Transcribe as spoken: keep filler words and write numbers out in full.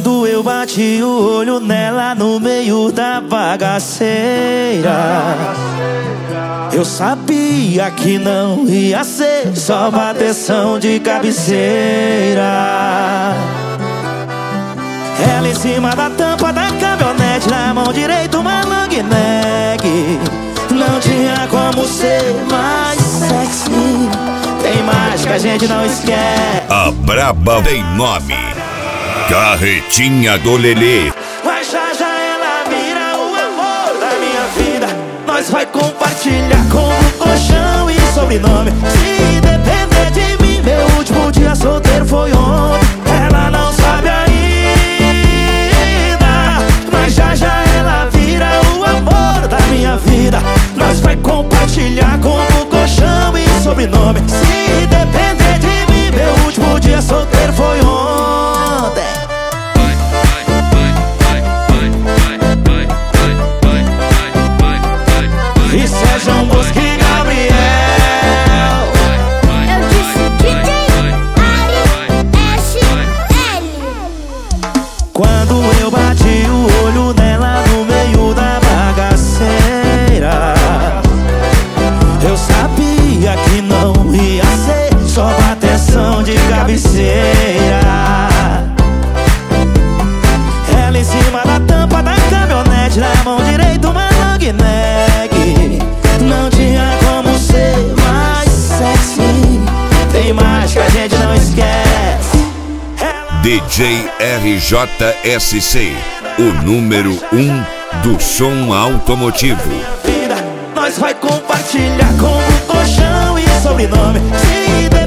Quando eu bati o olho nela no meio da bagaceira, eu sabia que não ia ser só bateção de cabeceira. Ela em cima da tampa da caminhonete, na mão direita uma long neck. Não tinha como ser mais sexy. Tem mais que a gente não esquece. A braba tem nome, Carretinha do Lelê. Mas já já ela vira o amor da minha vida. Nós vai compartilhar com o colchão e sobrenome. Se depender de mim, meu último dia solteiro foi ontem. Ela não sabe ainda, mas já já ela vira o amor da minha vida. Nós vai compartilhar com o colchão e sobrenome. Se depender de mim, meu último dia solteiro foi ontem. E Sérgio Bosque e Gabriel. Eu disse D J Ari S L. Quando eu bati o olho nela no meio da bagaceira, eu sabia que não ia ser só bateção de cabeceira. Ela em cima da tampa da caminhonete, na mão direita uma long neck. Não tinha como ser mais sexy. Tem mais que a gente não esquece. D J R J S C, o número um do som automotivo. Nós vai compartilhar com o colchão e sobrenome. Se